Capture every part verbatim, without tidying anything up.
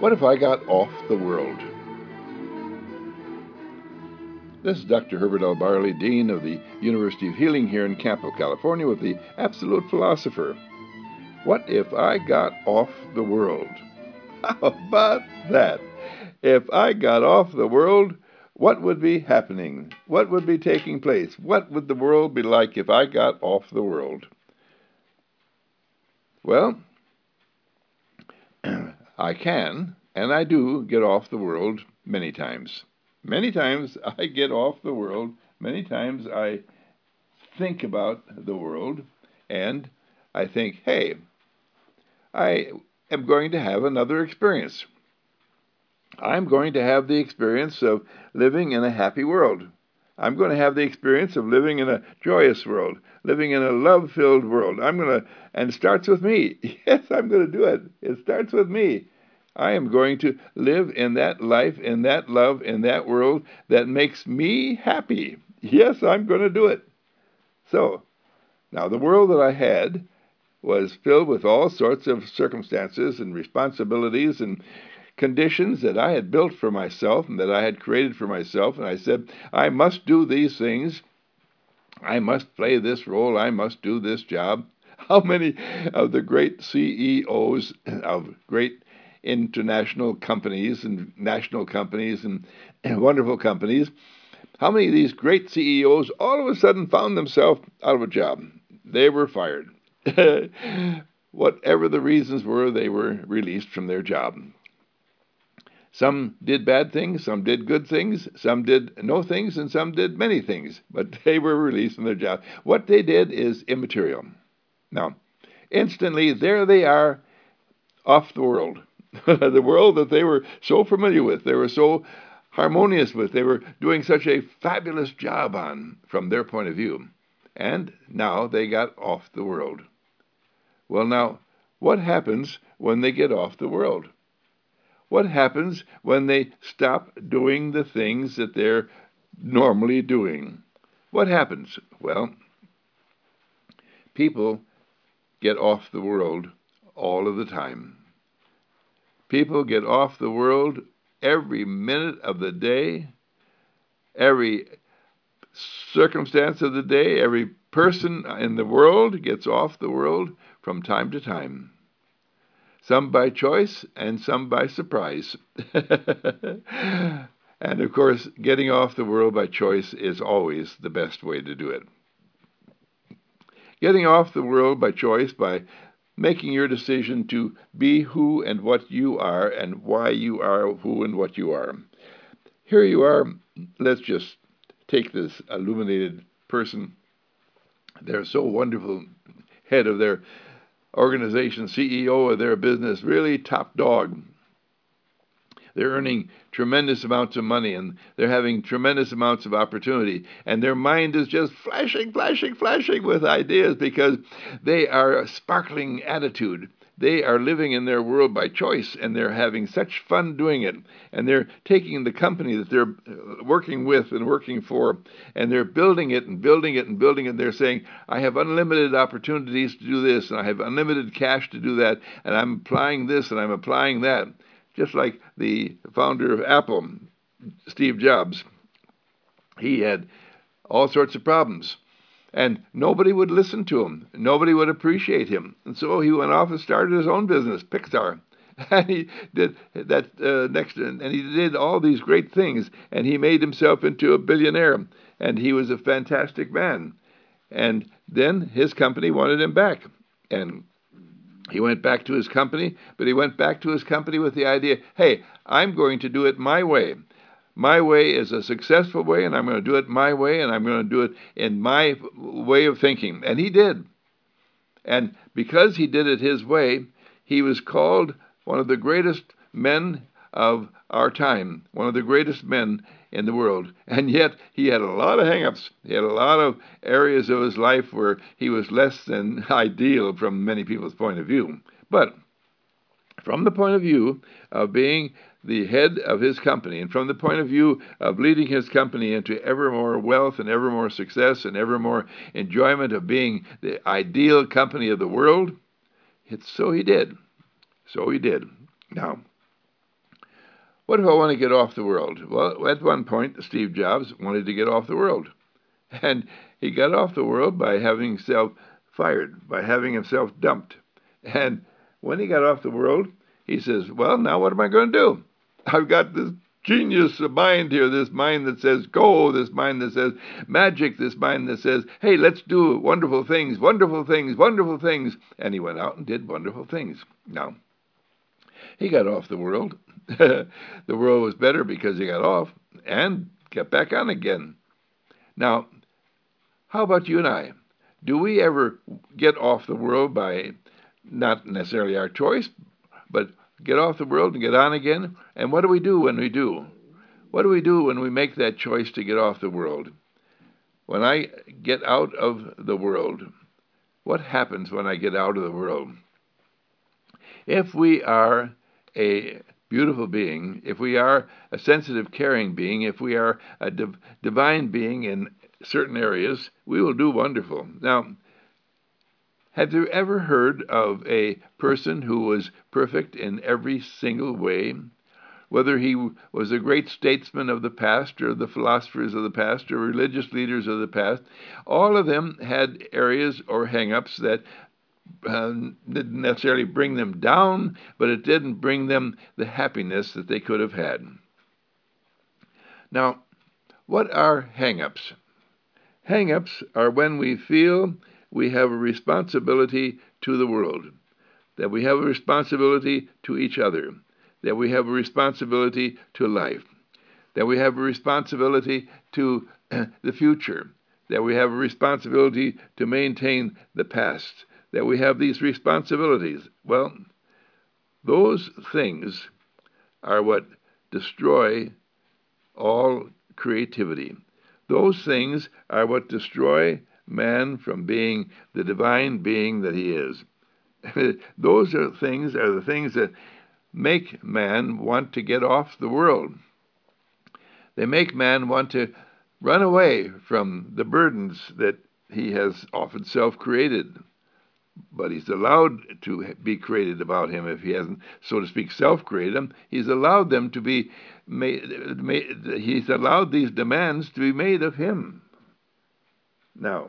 What if I got off the world? This is Doctor Herbert L. Barley, Dean of the University of Healing here in Campo, California, with the Absolute Philosopher. What if I got off the world? How about that? If I got off the world, what would be happening? What would be taking place? What would the world be like if I got off the world? Well, I can, and I do get off the world many times. Many times I get off the world. Many times I think about the world, and I think, hey, I am going to have another experience. I'm going to have the experience of living in a happy world. I'm going to have the experience of living in a joyous world, living in a love-filled world. I'm going to, and it starts with me. Yes, I'm going to do it. It starts with me. I am going to live in that life, in that love, in that world that makes me happy. Yes, I'm going to do it. So, now the world that I had was filled with all sorts of circumstances and responsibilities and conditions that I had built for myself and that I had created for myself. And I said, I must do these things. I must play this role. I must do this job. How many of the great C E Os of great international companies and national companies and, and wonderful companies, how many of these great C E Os all of a sudden found themselves out of a job? They were fired. Whatever the reasons were, they were released from their job. Some did bad things, some did good things, some did no things, and some did many things, but they were released from their job. What they did is immaterial. Now, instantly, there they are off the world. The world that they were so familiar with, they were so harmonious with, they were doing such a fabulous job on from their point of view. And now they got off the world. Well, now, what happens when they get off the world? What happens when they stop doing the things that they're normally doing? What happens? Well, people get off the world all of the time. People get off the world every minute of the day, every circumstance of the day, every person in the world gets off the world from time to time. Some by choice and some by surprise. And of course, getting off the world by choice is always the best way to do it. Getting off the world by choice, by making your decision to be who and what you are and why you are who and what you are. Here you are. Let's just take this illuminated person. They're so wonderful, head of their organization, C E O of their business, really top dog. They're earning tremendous amounts of money, and they're having tremendous amounts of opportunity, and their mind is just flashing, flashing, flashing with ideas because they are a sparkling attitude. They are living in their world by choice, and they're having such fun doing it, and they're taking the company that they're working with and working for, and they're building it and building it and building it. They're saying, I have unlimited opportunities to do this, and I have unlimited cash to do that, and I'm applying this, and I'm applying that. Just like the founder of Apple, Steve Jobs. He had all sorts of problems, and nobody would listen to him. Nobody would appreciate him. And so he went off and started his own business, Pixar. And he did that uh, next, and he did all these great things, and he made himself into a billionaire, and he was a fantastic man. And then his company wanted him back, and he went back to his company, but he went back to his company with the idea, hey, I'm going to do it my way. My way is a successful way, and I'm going to do it my way, and I'm going to do it in my way of thinking. And he did. And because he did it his way, he was called one of the greatest men of our time, one of the greatest men in the world. And yet he had a lot of hang-ups. He had a lot of areas of his life where he was less than ideal from many people's point of view. But from the point of view of being the head of his company, and from the point of view of leading his company into ever more wealth and ever more success and ever more enjoyment of being the ideal company of the world, it's so he did. So he did. Now, What if I want to get off the world? Well, at one point, Steve Jobs wanted to get off the world. And he got off the world by having himself fired, by having himself dumped. And when he got off the world, he says, well, now what am I going to do? I've got this genius mind here, this mind that says go, this mind that says magic, this mind that says, hey, let's do wonderful things, wonderful things, wonderful things. And he went out and did wonderful things. Now, he got off the world. The world was better because he got off and got back on again. Now, how about you and I? Do we ever get off the world by not necessarily our choice, but get off the world and get on again? And what do we do when we do? What do we do when we make that choice to get off the world? When I get out of the world, what happens when I get out of the world? If we are a beautiful being, if we are a sensitive, caring being, if we are a div- divine being in certain areas, we will do wonderful. Now, have you ever heard of a person who was perfect in every single way? Whether he was a great statesman of the past or the philosophers of the past or religious leaders of the past, all of them had areas or hang-ups that uh, didn't necessarily bring them down, but it didn't bring them the happiness that they could have had. Now, what are hang-ups? Hang-ups are when we feel we have a responsibility to the world, that we have a responsibility to each other, that we have a responsibility to life, that we have a responsibility to the future, that we have a responsibility to maintain the past, that we have these responsibilities. Well, those things are what destroy all creativity. Those things are what destroy man from being the divine being that he is. Those are things are the things that make man want to get off the world. They make man want to run away from the burdens that he has often self-created. But he's allowed to be created about him. If he hasn't, so to speak, self-created them, he's allowed them to be made, made, he's allowed these demands to be made of him. Now,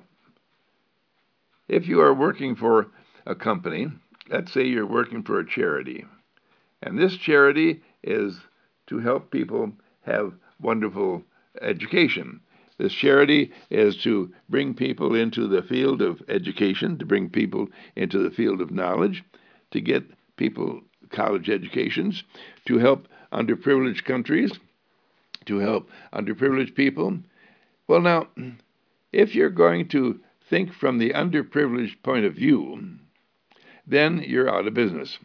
if you are working for a company, let's say you're working for a charity, and this charity is to help people have wonderful education. This charity is to bring people into the field of education, to bring people into the field of knowledge, to get people college educations, to help underprivileged countries, to help underprivileged people. Well, now, if you're going to think from the underprivileged point of view, then you're out of business.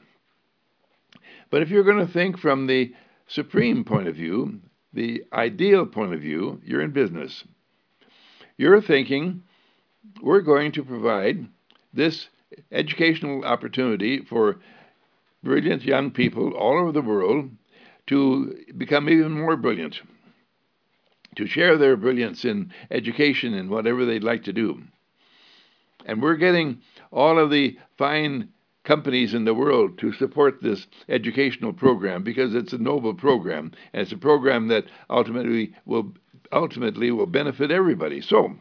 But if you're going to think from the supreme point of view, the ideal point of view, you're in business. You're thinking, we're going to provide this educational opportunity for brilliant young people all over the world to become even more brilliant, to share their brilliance in education and whatever they'd like to do. And we're getting all of the fine companies in the world to support this educational program because it's a noble program, and it's a program that ultimately will ultimately will benefit everybody. So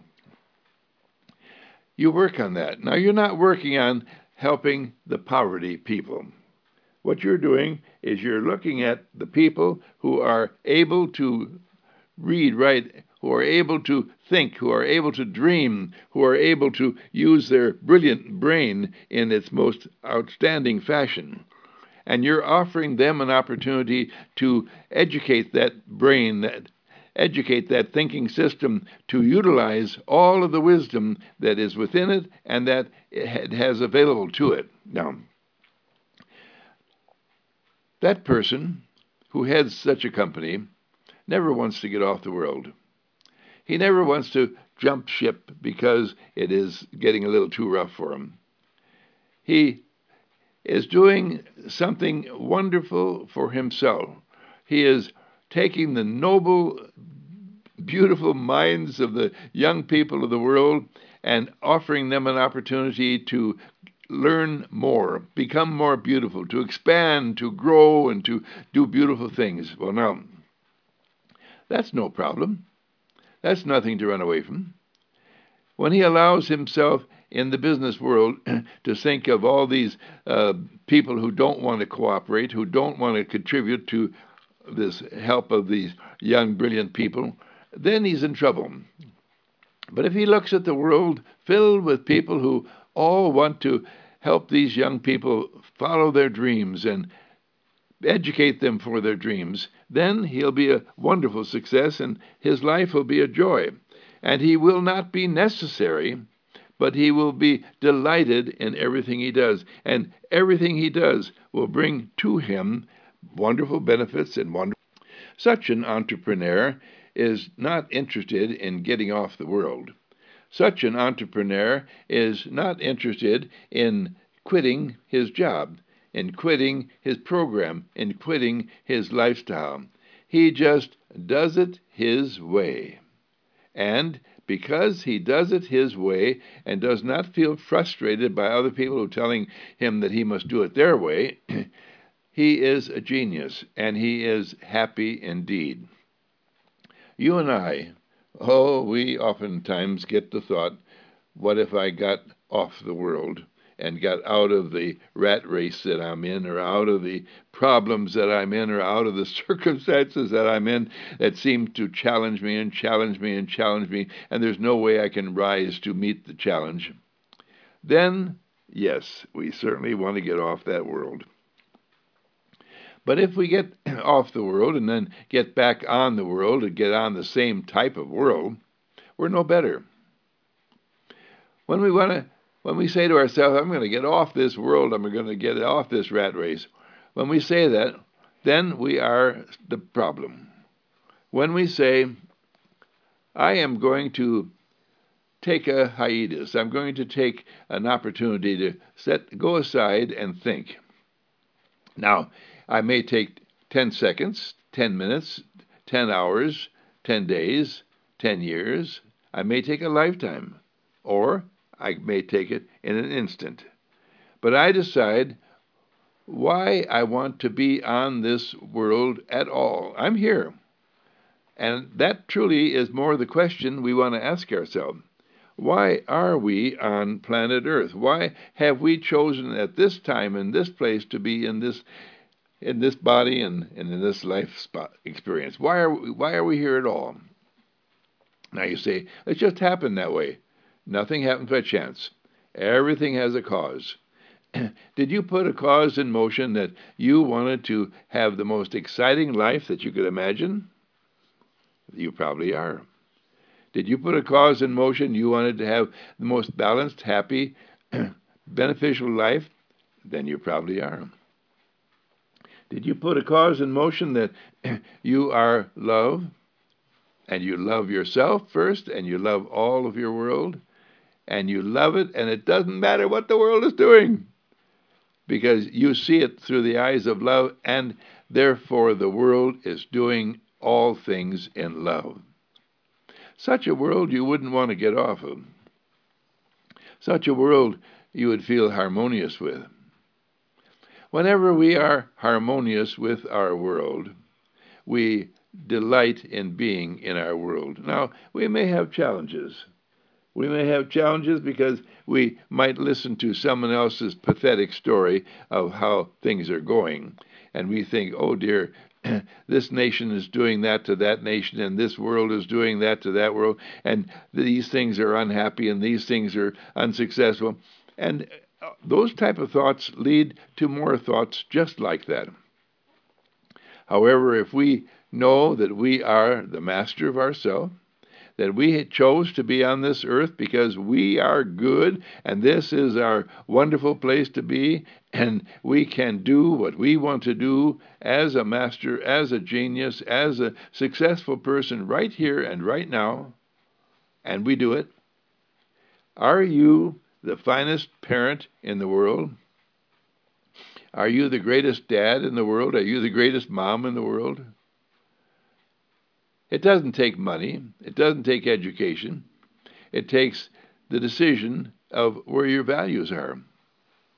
you work on that. Now, you're not working on helping the poverty people. What you're doing is you're looking at the people who are able to read, write, who are able to think, who are able to dream, who are able to use their brilliant brain in its most outstanding fashion. And you're offering them an opportunity to educate that brain, that educate that thinking system to utilize all of the wisdom that is within it and that it has available to it. Now, that person who heads such a company never wants to get off the world. He never wants to jump ship because it is getting a little too rough for him. He is doing something wonderful for himself. He is taking the noble, beautiful minds of the young people of the world and offering them an opportunity to learn more, become more beautiful, to expand, to grow, and to do beautiful things. Well, now, that's no problem. That's nothing to run away from. When he allows himself in the business world to think of all these uh, people who don't want to cooperate, who don't want to contribute to this help of these young, brilliant people, then he's in trouble. But if he looks at the world filled with people who all want to help these young people follow their dreams and educate them for their dreams, then he'll be a wonderful success and his life will be a joy. And he will not be necessary, but he will be delighted in everything he does. And everything he does will bring to him wonderful benefits and wonderful. Such an entrepreneur is not interested in getting off the world. Such an entrepreneur is not interested in quitting his job, in quitting his program, in quitting his lifestyle. He just does it his way. And because he does it his way and does not feel frustrated by other people who are telling him that he must do it their way, he is a genius, and he is happy indeed. You and I, oh, we oftentimes get the thought, what if I got off the world and got out of the rat race that I'm in, or out of the problems that I'm in, or out of the circumstances that I'm in that seem to challenge me and challenge me and challenge me, and there's no way I can rise to meet the challenge. Then, yes, we certainly want to get off that world. But if we get off the world and then get back on the world and get on the same type of world, we're no better. When we want to, when we say to ourselves, I'm going to get off this world, I'm going to get off this rat race, when we say that, then we are the problem. When we say, I am going to take a hiatus, I'm going to take an opportunity to set, go aside and think. Now, I may take ten seconds, ten minutes, ten hours, ten days, ten years. I may take a lifetime, or I may take it in an instant. But I decide why I want to be on this world at all. I'm here. And that truly is more the question we want to ask ourselves. Why are we on planet Earth? Why have we chosen at this time and this place to be in this in this body and, and in this life spot experience? Why are we, why are we here at all? Now you say, it just happened that way. Nothing happens by chance. Everything has a cause. Did you put a cause in motion that you wanted to have the most exciting life that you could imagine? You probably are. Did you put a cause in motion you wanted to have the most balanced, happy, beneficial life? Then you probably are. Did you put a cause in motion that you are love, and you love yourself first, and you love all of your world, and you love it, and it doesn't matter what the world is doing, because you see it through the eyes of love, and therefore the world is doing all things in love. Such a world you wouldn't want to get off of. Such a world you would feel harmonious with. Whenever we are harmonious with our world, we delight in being in our world. Now, we may have challenges. We may have challenges because we might listen to someone else's pathetic story of how things are going, and we think, oh dear, this nation is doing that to that nation, and this world is doing that to that world, and these things are unhappy, and these things are unsuccessful. And those type of thoughts lead to more thoughts just like that. However, if we know that we are the master of ourselves, that we chose to be on this earth because we are good, and this is our wonderful place to be, and we can do what we want to do as a master, as a genius, as a successful person right here and right now, and we do it. Are you the finest parent in the world? Are you the greatest dad in the world? Are you the greatest mom in the world? It doesn't take money. It doesn't take education. It takes the decision of where your values are.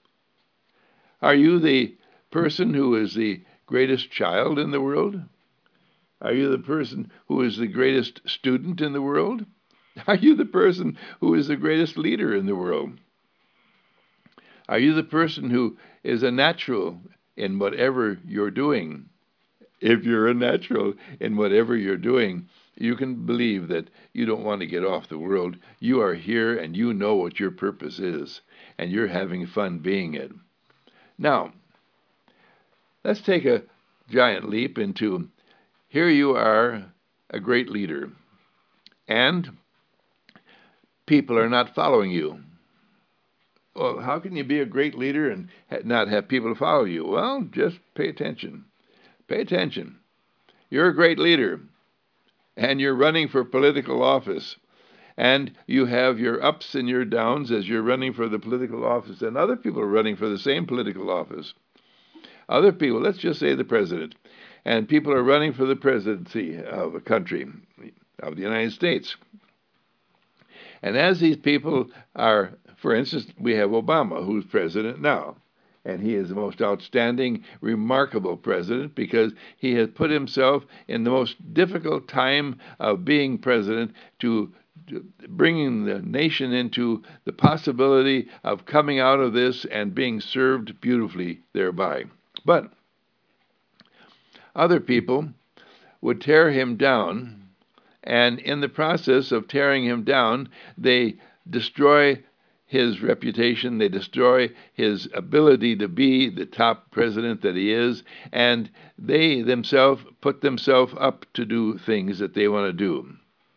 Are you the person who is the greatest child in the world? Are you the person who is the greatest student in the world? Are you the person who is the greatest leader in the world? Are you the person who is a natural in whatever you're doing? If you're a natural in whatever you're doing, you can believe that you don't want to get off the world. You are here and you know what your purpose is, and you're having fun being it. Now, let's take a giant leap into here you are, a great leader, and people are not following you. Well, how can you be a great leader and not have people follow you? Well, just pay attention. Pay attention. You're a great leader, and you're running for political office, and you have your ups and your downs as you're running for the political office, and other people are running for the same political office. Other people, let's just say the president, and people are running for the presidency of a country, of the United States. And as these people are, for instance, we have Obama, who's president now. And he is the most outstanding, remarkable president because he has put himself in the most difficult time of being president to bringing the nation into the possibility of coming out of this and being served beautifully thereby. But other people would tear him down, and in the process of tearing him down, they destroy his reputation, they destroy his ability to be the top president that he is, and they themselves put themselves up to do things that they want to do.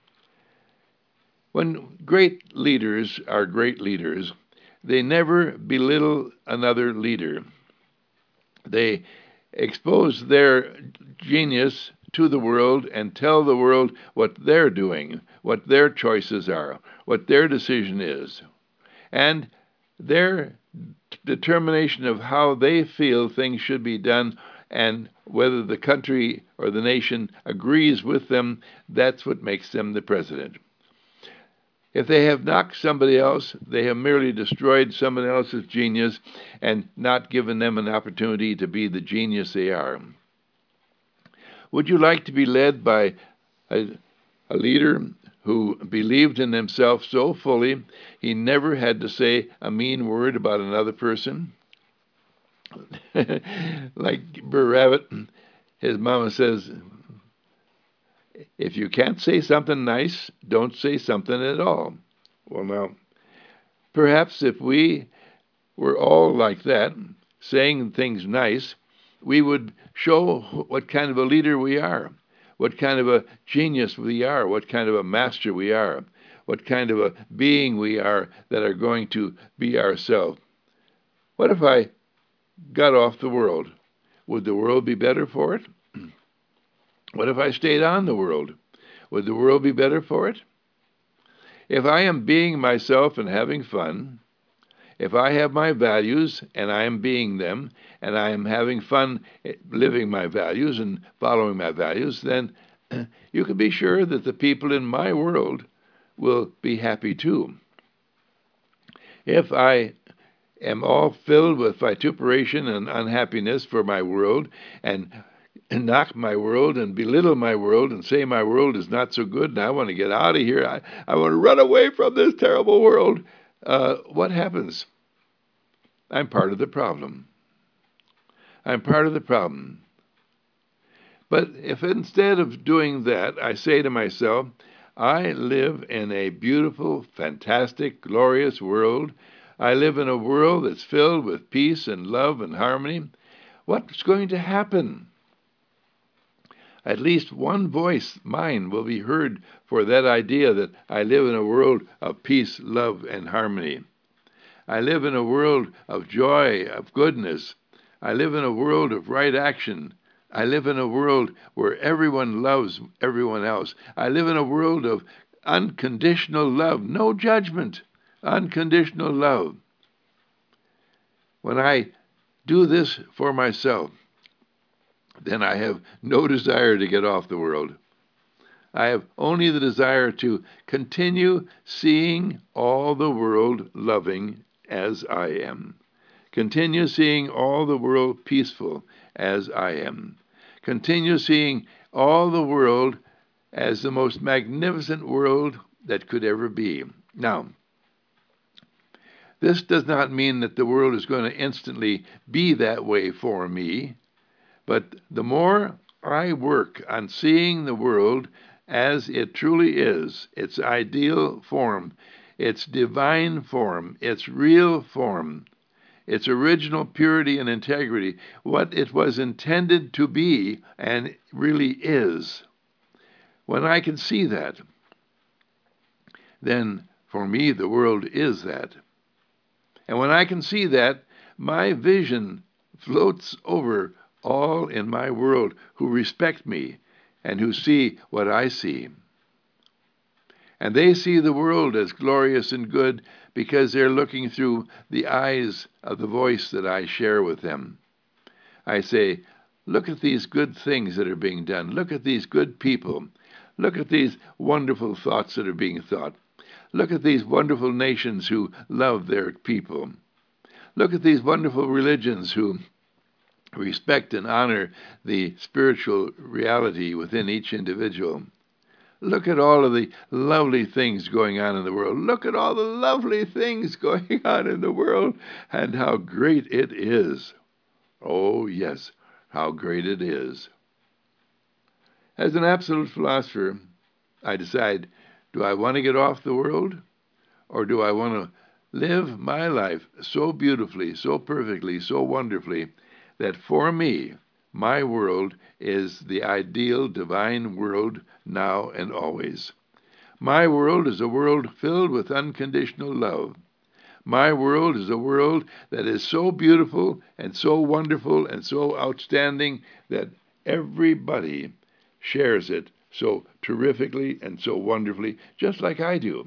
When great leaders are great leaders, they never belittle another leader. They expose their genius to the world and tell the world what they're doing, what their choices are, what their decision is. And their determination of how they feel things should be done and whether the country or the nation agrees with them, that's what makes them the president. If they have knocked somebody else, they have merely destroyed somebody else's genius and not given them an opportunity to be the genius they are. Would you like to be led by a, a leader who believed in himself so fully he never had to say a mean word about another person? Like Brer Rabbit, his mama says, if you can't say something nice, don't say something at all. Well, now, perhaps if we were all like that, saying things nice, we would show what kind of a leader we are, what kind of a genius we are, what kind of a master we are, what kind of a being we are that are going to be ourselves. What if I got off the world? Would the world be better for it? What if I stayed on the world? Would the world be better for it? If I am being myself and having fun, if I have my values and I am being them, and I am having fun living my values and following my values, then you can be sure that the people in my world will be happy too. If I am all filled with vituperation and unhappiness for my world and and knock my world and belittle my world and say my world is not so good and I want to get out of here, I, I want to run away from this terrible world, uh, what happens? I'm part of the problem. I'm part of the problem. But if instead of doing that, I say to myself, I live in a beautiful, fantastic, glorious world. I live in a world that's filled with peace and love and harmony. What's going to happen? At least one voice, mine, will be heard for that idea that I live in a world of peace, love, and harmony. I live in a world of joy, of goodness. I live in a world of right action. I live in a world where everyone loves everyone else. I live in a world of unconditional love, no judgment, unconditional love. When I do this for myself, then I have no desire to get off the world. I have only the desire to continue seeing all the world loving as I am. Continue seeing all the world peaceful as I am. Continue seeing all the world as the most magnificent world that could ever be. Now, this does not mean that the world is going to instantly be that way for me, but the more I work on seeing the world as it truly is, its ideal form, its divine form, its real form, its original purity and integrity, what it was intended to be and really is. When I can see that, then for me the world is that. And when I can see that, my vision floats over all in my world who respect me and who see what I see. And they see the world as glorious and good because they're looking through the eyes of the voice that I share with them. I say, look at these good things that are being done. Look at these good people. Look at these wonderful thoughts that are being thought. Look at these wonderful nations who love their people. Look at these wonderful religions who respect and honor the spiritual reality within each individual. Look at all of the lovely things going on in the world. Look at all the lovely things going on in the world and how great it is. Oh, yes, how great it is. As an absolute philosopher, I decide, do I want to get off the world, or do I want to live my life so beautifully, so perfectly, so wonderfully, that for me, my world is the ideal divine world now and always. My world is a world filled with unconditional love. My world is a world that is so beautiful and so wonderful and so outstanding that everybody shares it so terrifically and so wonderfully, just like I do.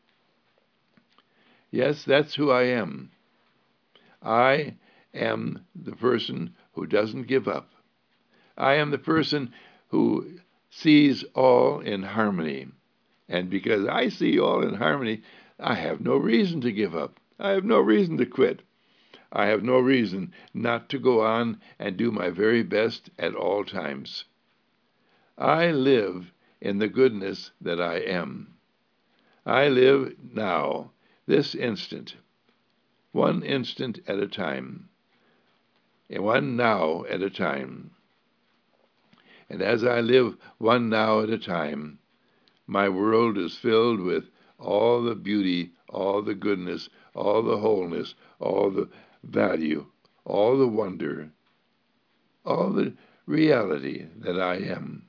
Yes, that's who I am. I am the person who doesn't give up. I am the person who sees all in harmony. And because I see all in harmony, I have no reason to give up. I have no reason to quit. I have no reason not to go on and do my very best at all times. I live in the goodness that I am. I live now, this instant, one instant at a time, and one now at a time. And as I live one now at a time, my world is filled with all the beauty, all the goodness, all the wholeness, all the value, all the wonder, all the reality that I am.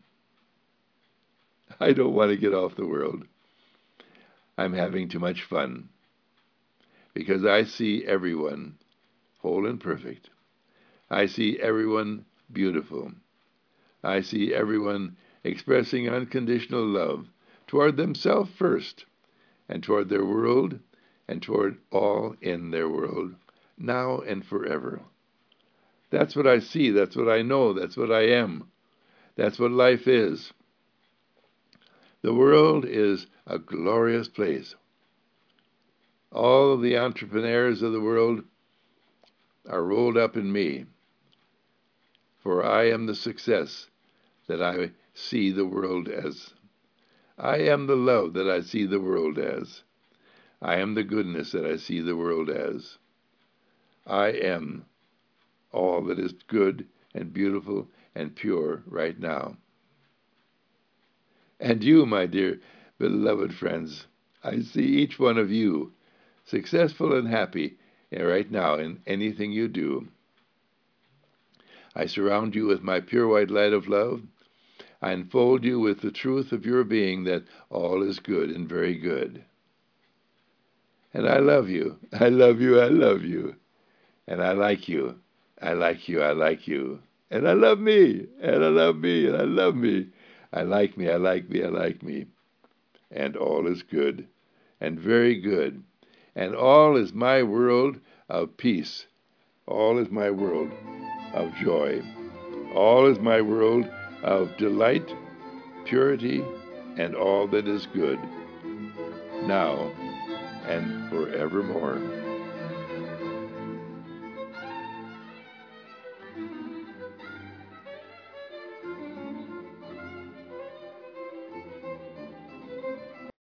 I don't want to get off the world. I'm having too much fun because I see everyone whole and perfect. I see everyone beautiful. I see everyone expressing unconditional love toward themselves first, and toward their world, and toward all in their world, now and forever. That's what I see, that's what I know, that's what I am. That's what life is. The world is a glorious place. All of the entrepreneurs of the world are rolled up in me, for I am the success that I see the world as. I am the love that I see the world as. I am the goodness that I see the world as. I am all that is good and beautiful and pure right now. And you, my dear beloved friends, I see each one of you successful and happy right now in anything you do. I surround you with my pure white light of love. I enfold you with the truth of your being that all is good and very good. And I love you. I love you. I love you. And I like you. I like you. I like you. And I love me. And I love me. And I love me. I like me. I like me. I like me. And all is good and very good. And all is my world of peace. All is my world of joy. All is my world of delight, purity, and all that is good, now and forevermore.